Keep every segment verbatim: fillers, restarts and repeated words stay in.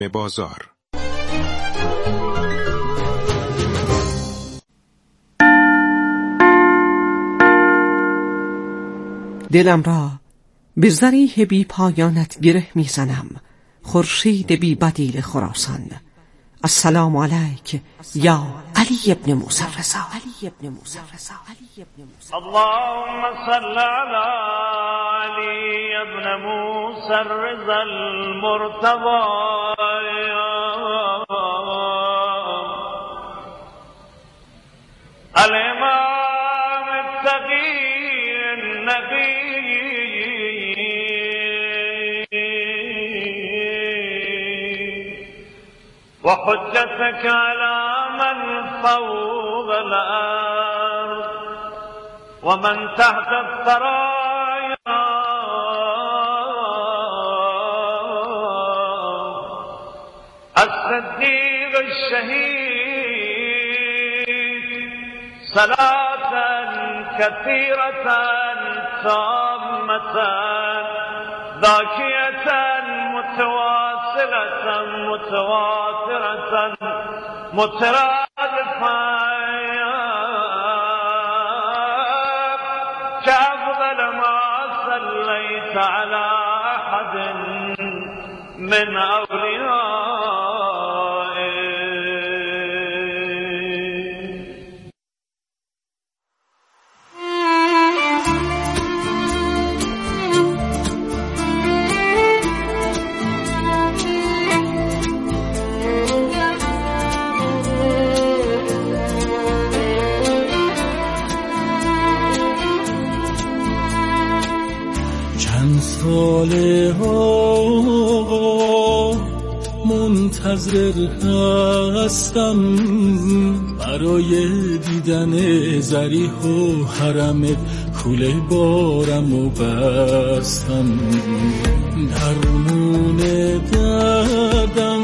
به بازار. دلم را به ذریح بی پایانت گره میزنم، خورشید بی بدیل خراسان. السلام علیک یا علی ابن موسی الرضا. اللهم صل علی علی ابن موسی الرضا المرتضی الامام التقی النبی وحجتك على من فوق الأرض ومن تحت الثرايا الصديق الشهيد صلاة كثيرة تامة ذاكية متواصلة متواترة مترادفة كأفضل ما صليت على أحد من أوليائه. ساله ها منتظر هستم برای دیدن ضریح و حرم، کوله بارم و بستم درمون دردم،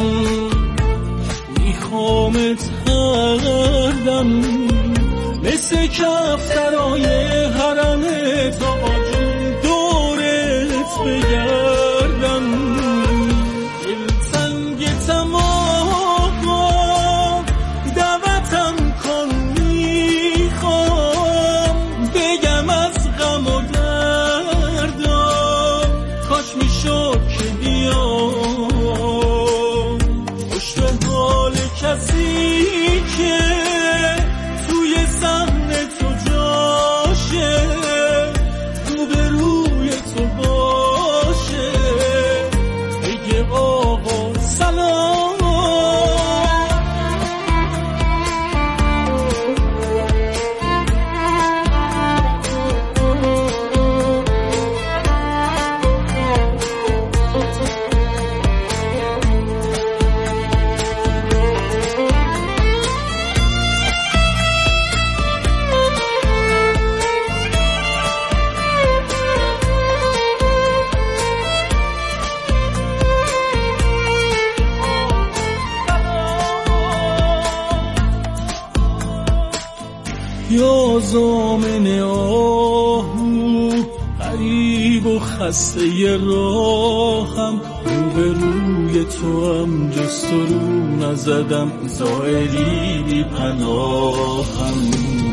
میخوامت هردم مثل کفترای حرم تا بگردم. دلتنگ تمام دعوتم کن، میخوام بگم از غم و دردم، کاش میشد که بیام خوش به حال کسی که توی صحن تو جاشه، روبروی تو باشه، بگه آقا سلام. یا زامن آهو غریب و خسته راهم، روبروی تو هم جست و رو نزدم، زائری بی پناهم.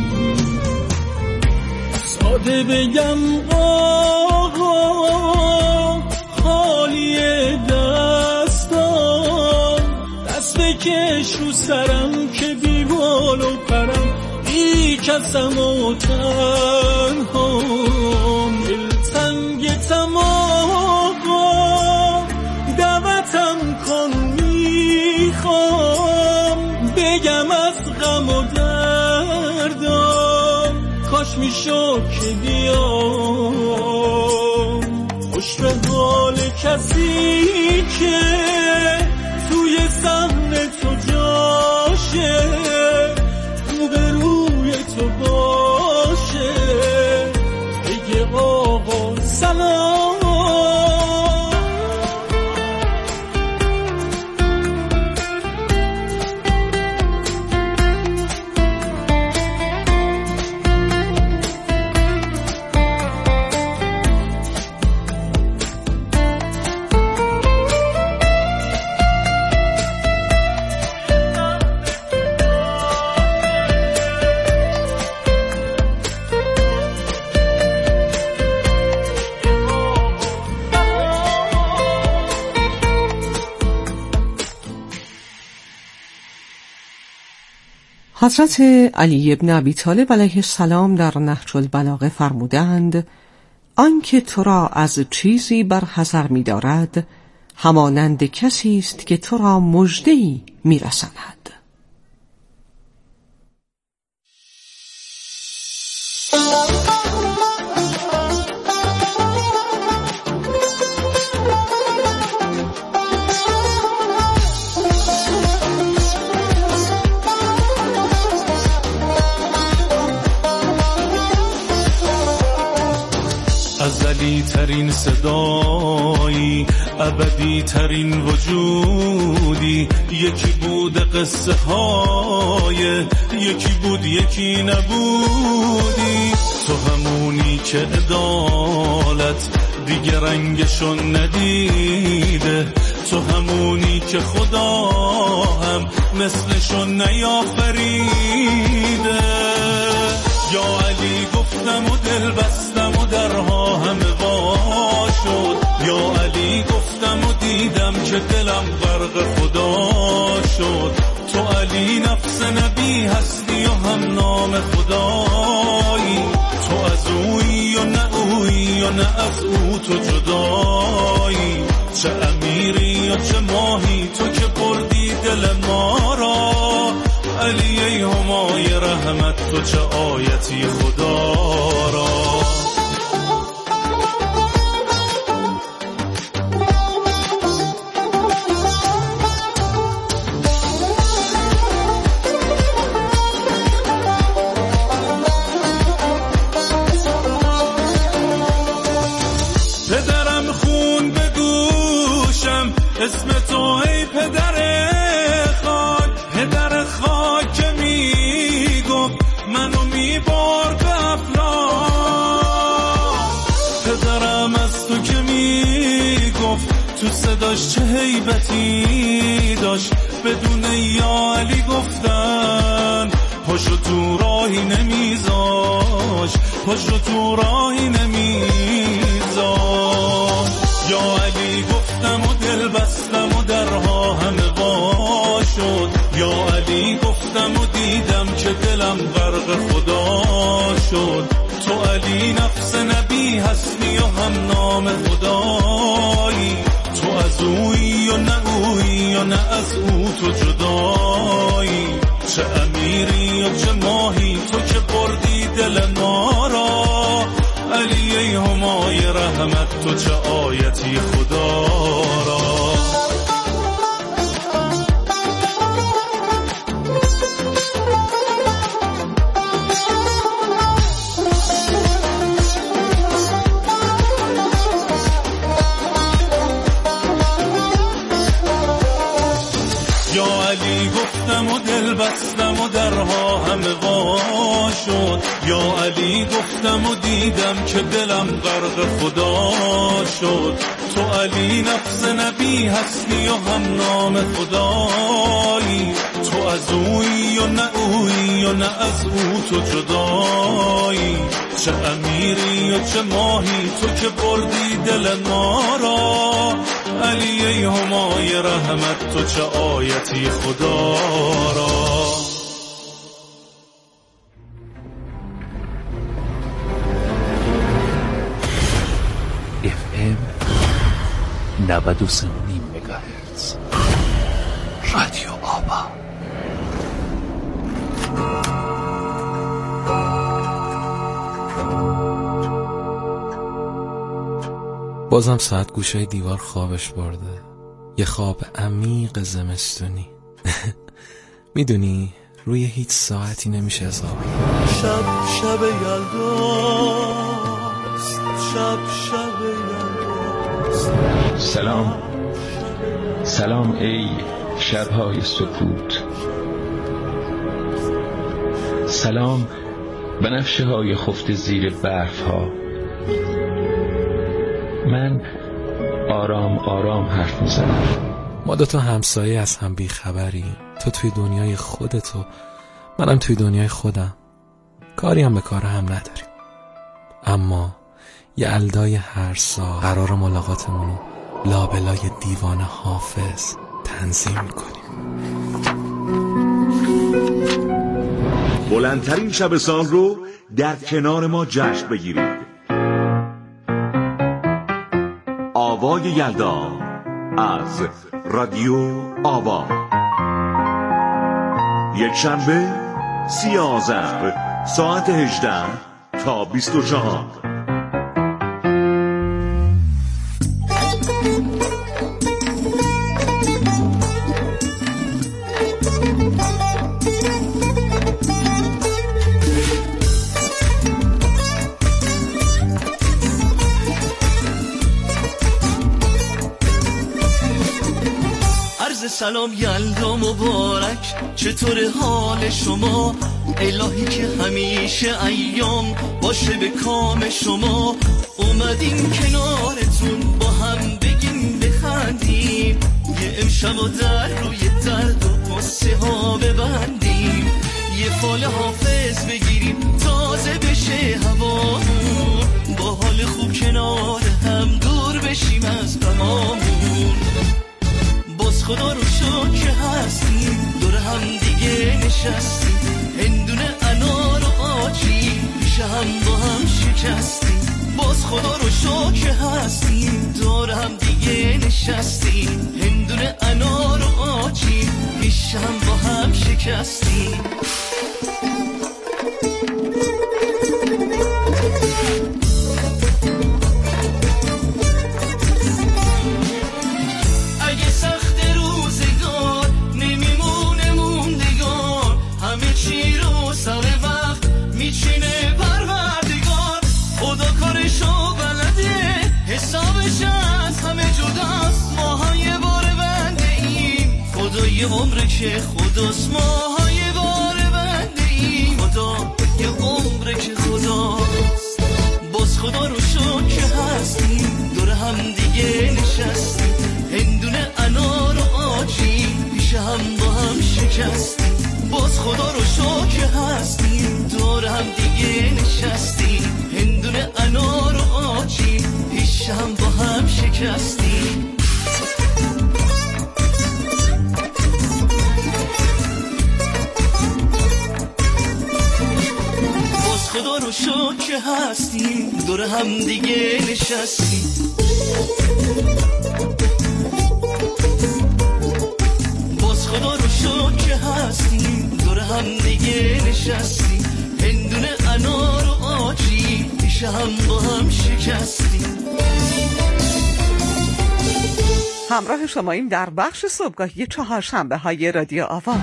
ساده بگم آقا خالی دستان، دست بکش رو سرم که بی بال و پرم، بی کسم و تنهام. دلتنگ تمام دعوتم کن، میخوام بگم از غم و دردم، کاش میشد که بیام خوش به حال کسی که توی صحن تو جاشه، روبروی تو باشه، بگه آقا سلام. حضرت علی بن ابی طالب علیه السلام در نهج البلاغه فرمودند آنکه تو را از چیزی برحذر می دارد همانند کسی است که تو را مژده‌ای می رساند. ازلی ترین صدایی، ابدی ترین وجودی، یکی بود قصه های، یکی بود یکی نبودی. تو همونی که عدالت دیگه رنگشون ندیده، تو همونی که خدا هم مثلشون نیافریده. یا علی گفتم و دل بستم و درها همه وا شد، یا علی گفتم و دیدم که دلم غرق خدا شد. تو علی نفس نبی هستی و هم نام خدایی، تو از اویی و نه اویی و نه از او تو جدایی. چه امیری و چه ماهی تو که بردی دل ما را، علی ای همای رحمت تو چه آیتی خدا را. پدرم خون به گوشم اسم تو ای پدر خاک، پدر خاک که می گفت منو می بار به افلاک. پدرم از تو که می گفت تو صداش چه هیبتی داشت، بدون یا علی گفتن پاشو تو راهی نمیذاش، پاشو تو راهی نمیذاش. یا علی گفتم و دل بستم و درها همه وا شد، یا علی گفتم و دیدم که دلم غرق خدا شد. تو علی نفس نبی هستی و هم نام خدایی، تو از اویی و نه اویی و نه از او تو جدایی. چه امیری و چه ماهی تو که بردی دل ما را، علی ای همای رحمت تو چه آیتی خدا را. یا علی گفتم و دل بستم و درها همه وا شد، یا علی گفتم و دیدم که دلم غرق خدا شد. تو علی نفس نبی هستی و هم نام خدایی، تو از اویی و نه اویی و نه از او تو جدایی. چه امیری و چه ماهی تو که بردی دل ما را، علی ای همای رحمت تو چه آیتی خدا را. اف ام نود و سه و نیم مگاهرتز رادیو آبا. بازم ساعت گوشای دیوار خوابش برده، یه خواب عمیق زمستونی. میدونی روی هیچ ساعتی نمیشه حساب. شب شب یلداست، شب شب یلداست. سلام سلام ای شبهای سکوت، سلام بنفشه های خفت زیر برف ها. من آرام آرام حرف میزنم. ما دوتا همسایه از هم بیخبریم، تو توی دنیای خودت و منم توی دنیای خودم، کاری هم به کار هم نداریم. اما یلدای هر سال قرار ملاقاتمون رو لابلای دیوان حافظ تنظیم میکنیم. بلندترین شب سال رو در کنار ما جشن بگیرید. آوای یلدا از رادیو آوا، یک شنبه سی آذر ساعت هجده تا بیست و چهار. سلام یلدا مبارک، چطور حال شما؟ الهی که همیشه ایام باشه به کام شما. اومدیم کنارتون با هم بگیم بخندیم، یه امشب و در روی درد و قصه ها ببندیم، یه فال حافظ بگیریم تازه بشه هوامون، با حال خوب کنار هم دور بشیم از غمامون. باز خدا رو شکر که هستیم دور هم دیگه نشستیم، هندونه انار و آجی پیش هم با هم شکستیم. باز خدا رو شکر که هستیم دور هم دیگه نشستیم، هندونه انار و آجی پیش هم با هم شکستیم. یه عمره که خداست ماها یه بار بنده ایم، خدا یه عمره که خداست. باز خدا رو شکر که هستیم دور هم دیگه نشستیم، هندونه انار و آجی پیش هم با هم شکستیم. باز خدا رو شکر که هستیم دور هم دیگه نشستیم، هندونه انار و آجی پیش هم با هم شکستیم. خدا رو شکر که هستیم دور هم دیگه نشستیم. باز خدا رو شکر که هستیم دور هم دیگه نشستیم، هندونه انار و آجی پیش هم با هم شکستیم. همراه شماییم در بخش صبحگاهی چهارشنبه های رادیو آوا.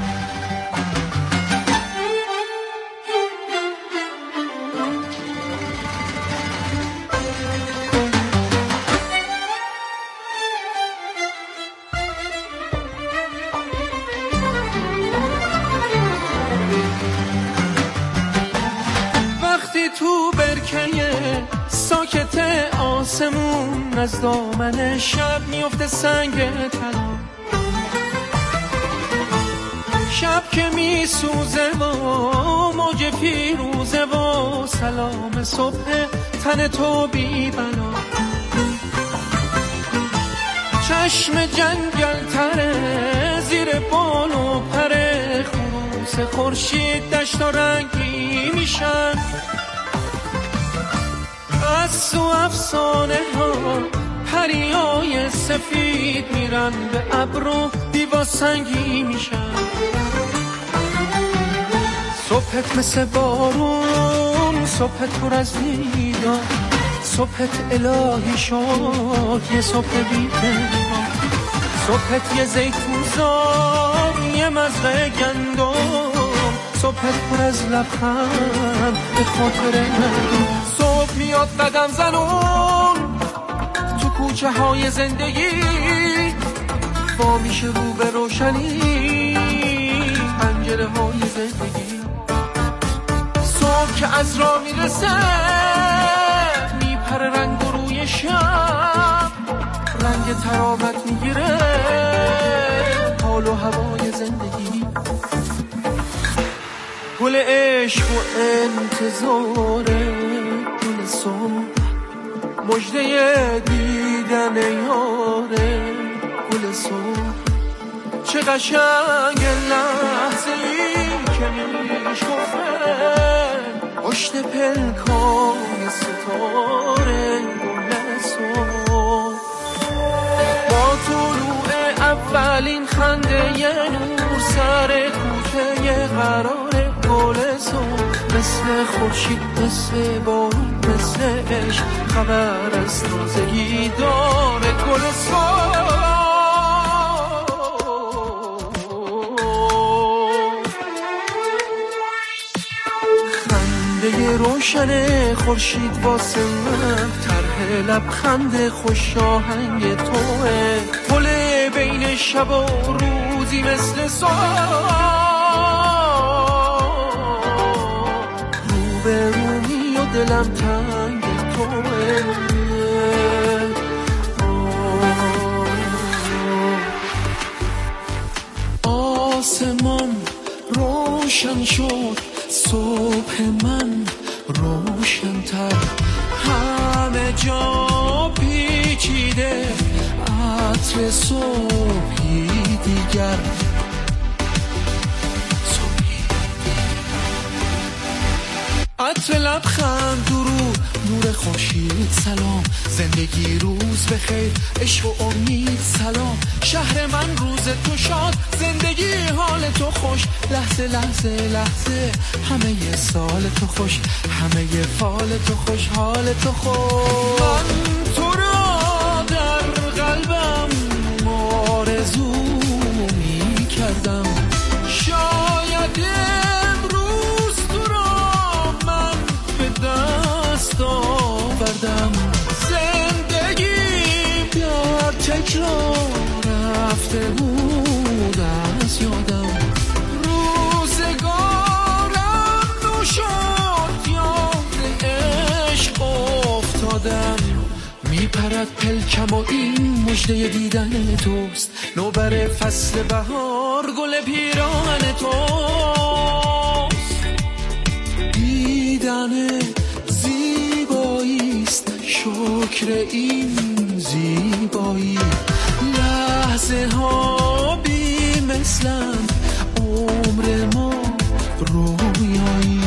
آسمون از دامن شب میفته سنگ طلا، شب که میسوزه و موج فیروزه و سلام صبح تن تو بی بلا. چشم جنگل تره زیر بال و پره، خروس خورشید دشت و رنگی میشن، از و افسانه ها پریای سفید میرن به ابر و دیبا سنگی میشن. صبحت مثل بارون، صبحت پر از دیدار، صبحت الهی شد یه صبح بی‌پنهان، صبحت یه زیتون زار یه مزرعه گندم، صبحت پر از لبخند به خاطر من. صبح میاد قدم زنون تو کوچه های زندگی، با میشه رو به روشنی پنجره های زندگی. صبح که از راه میرسه میپره رنگ و روی شب، رنگ ترابت میگیره حال و هوای زندگی. گل عشق و انتظاره گل صبح، مژده دیدن یاره گل صبح. چه قشنگ لحظه ای که شکفتن پشت پلکای ستاره گلسو با طلوع اولین خنده ی نور سر کوچه قرار گلسو مثل خورشید مثل بارون مثل عشق خبر از تازگی داره گلسو روشن خورشید واسه من طرح لبخند خوش آهنگ توه پل بین شب و روزی مثل صبح رو به رومی و دلم تنگ توه آسمان روشن شد صبح من روشن‌تر همه جا پیچیده عطر صبحی دیگر صبحی عطر لبخند درود نور خورشید سلام زندگی روز بخیر عشق و امید سلام شهر من روز تو شاد زندگی حال تو خوش لحظه لحظه لحظه همه ی سال تو خوش همه ی فال تو خوش حال تو خوش من تو را در قلبم آرزو می کردم شاید امروز تو را من به دست آوردم زندگی در تکرار رفته بود از یادم روزگارم نشد یاد عشق افتادم میپرد پلکم و این مژده دیدن توست نوبر فصل بهار گل پیراهن توست دیدن زیباییست شکر این زیبایی لحظه ها بی مثلن عمر ما رویایی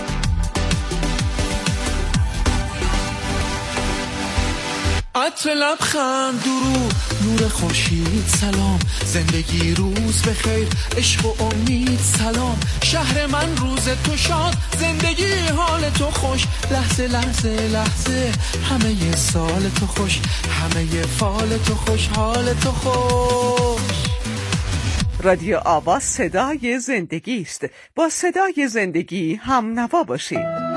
عطر لبخند درود نور خورشید سلام زندگی روز بخیر عشق و امید سلام شهر من روز تو شاد زندگی حال تو خوش لحظه لحظه لحظه همه ی سال تو خوش همه ی فال تو خوش حال تو خوش رادیو آوا صدای زندگی است. با صدای زندگی هم نوا باشید.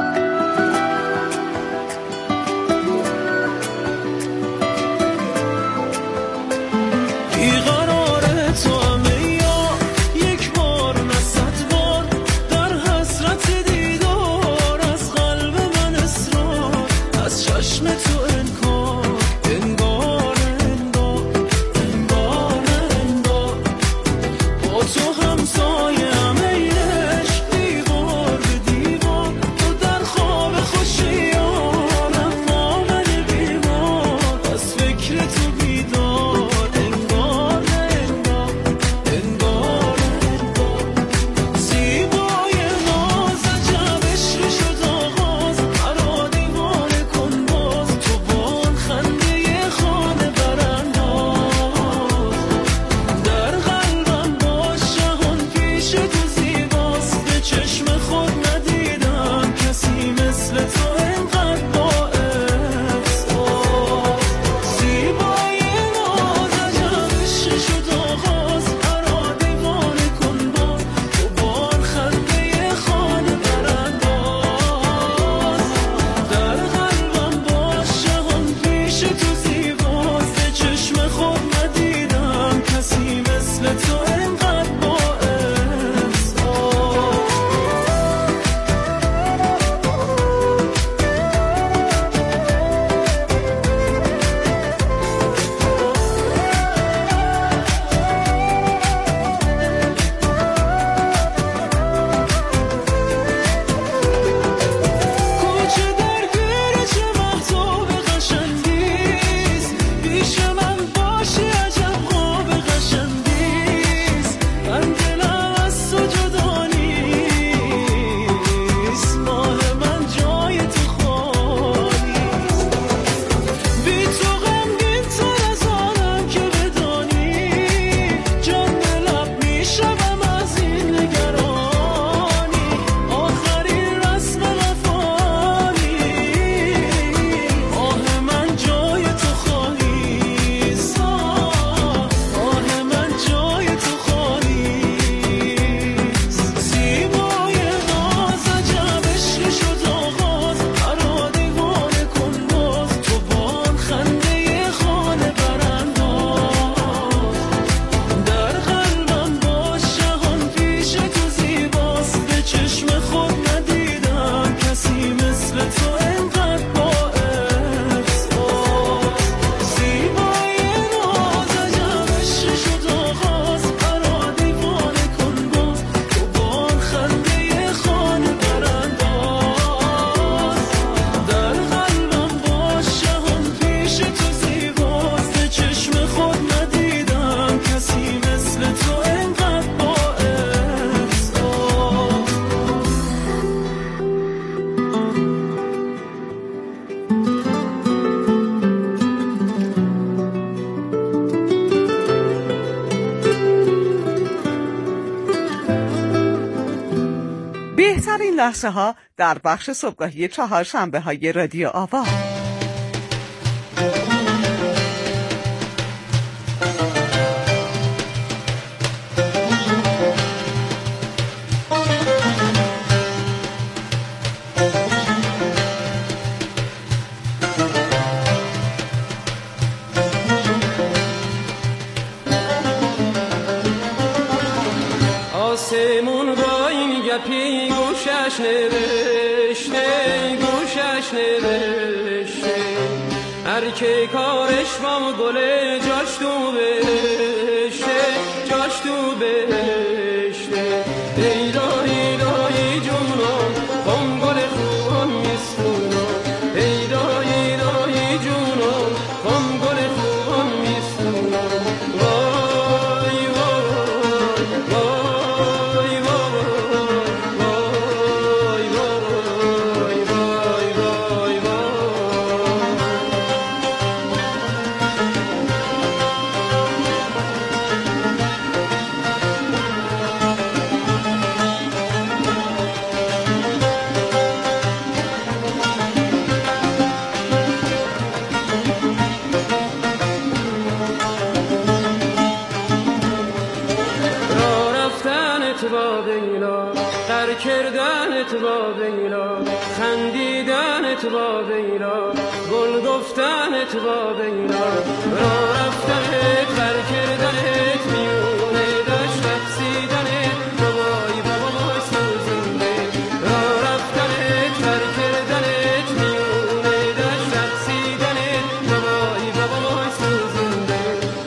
should این لحظه ها در بخش صبحگاهی چهارشنبه های رادیو آوا. آسمون با این گپی گوشش نوشته گوشش نوشته هر که کارش با گله جاش تو بهشته جاش تو بهشته ای راهی راهی جونم خم گل خوبان میستونم ای راهی راهی جونم خم گل خوبان میستونم وای وای وای در کردنت با بیلا خندیدنت با بیلا گل گفتنت با بیلا را رفتنت بر کردنت میونه داشت رقصیدنت بابای بابای سوزنده را رفتنت بر کردنت میونه داشت رقصیدنت بابای بابای سوزنده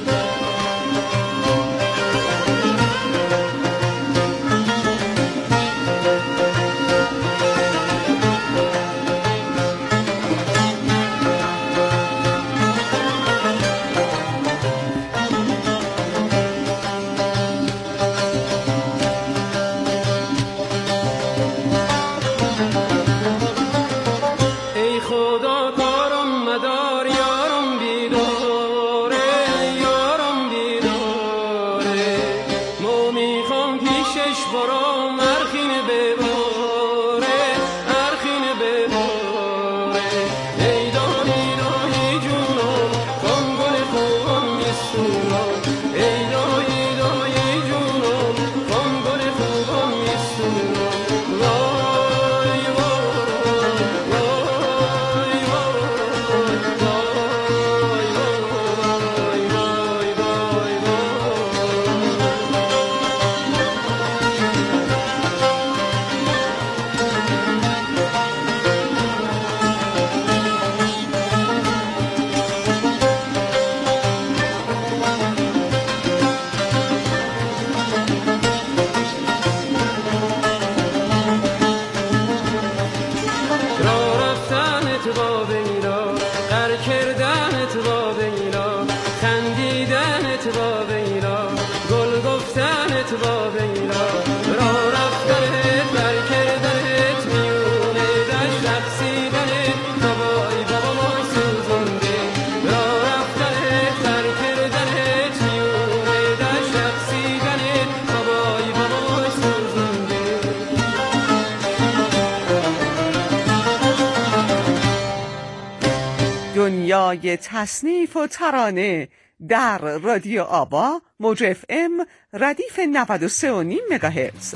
دنیای تصنیف و ترانه در رادیو آوا موج اف ام ردیف نود و سه و نیم مگاهرتز.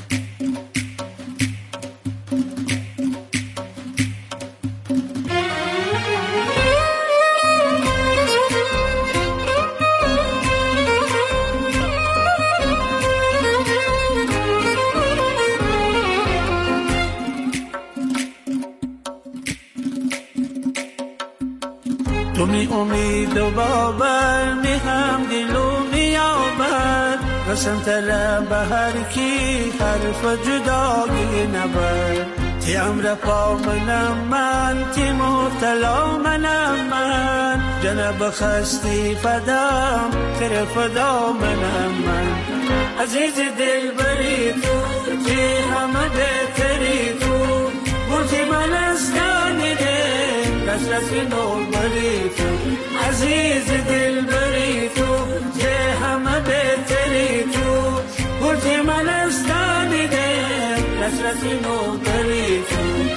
تو می امید و باور می هم دل و نیابد قسم طلب هر کی حرف جدایی نبر تی امر پا منم من تی مبتلا منم من جنب خستی فدام تر فدا منم من عزیز دل بری تو تی همه بهتری تو بودی من از دانیده کسرت نور بری تو عزیز دل بری تو تی همه بهتری تو بودی من از دانیده دسترسی نو داری تو.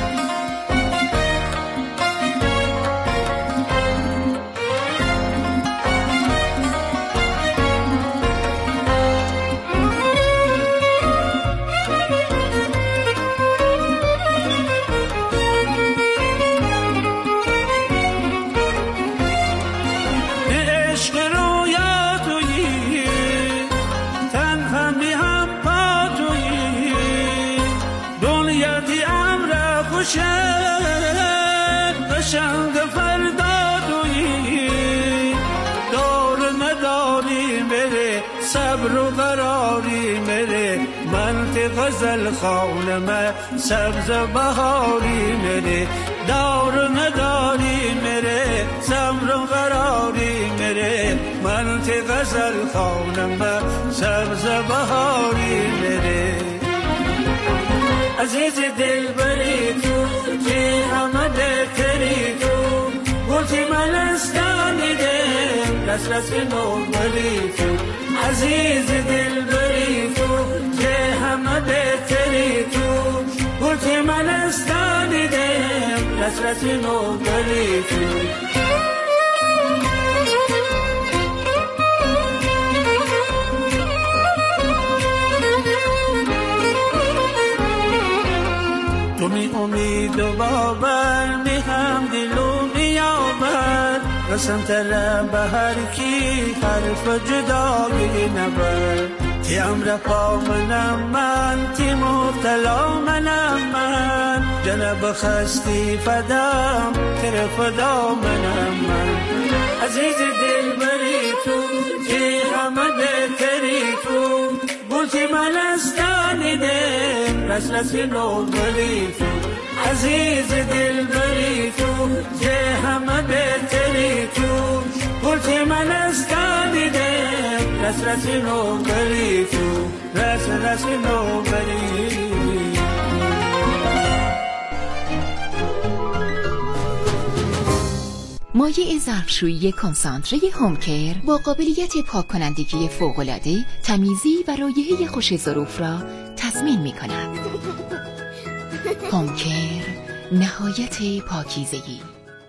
قشنگ فردا دویی دار نداری میره صبر و قراری میره منطق غزل خانم سبز بهاری میره دار نداری میره صبر و قراری میره منطق غزل خانم سبز بهاری میره عزیز دل بری تو که همه بهتری تو گلتی من استانیده دسترس نو بری تو عزیز دل بری تو که همه بهتری تو گلتی من استانیده دسترس نو بری تو. تو می امید و باور می هم دل و می آور قسم طلب به هر کی حرف جدایی نبر تی امر پا منم من تی مبتلا منم من جنب خستی فدام تر فدا منم من عزیز دل بری تو تی همه بهتری تو بوتی من استانیده دسترسی نو بری تو عزیز دل بری تو که همه بهتری تو بوتی من استانیده دسترسی نو بری تو دسترسی نو بری. مایع ظرفشویی کنسانتره هومکر با قابلیت پاک کنندگی فوق‌العاده، تمیزی و رایحه خوش ظروف را تضمین می کند. هومکر، نهایت پاکیزگی.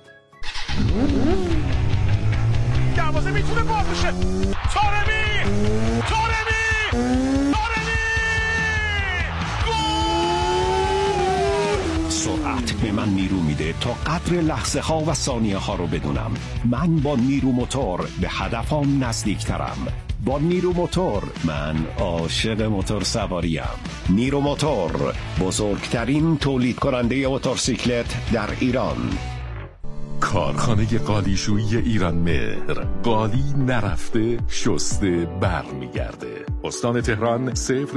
دروازه میتونه باز بشه. طارمی! طارمی! طارمی! سرعت به من نیرو میده تا قدر لحظه ها و ثانیه ها رو بدونم. من با نیرو موتور به هدفم نزدیکترم. با نیرو موتور من عاشق موتور سواریم. نیرو موتور، بزرگترین تولید کننده موتورسیکلت در ایران. کارخانه قالیشویی ایران مهر، قالی نرفته شسته برمیگرده. استان تهران صفر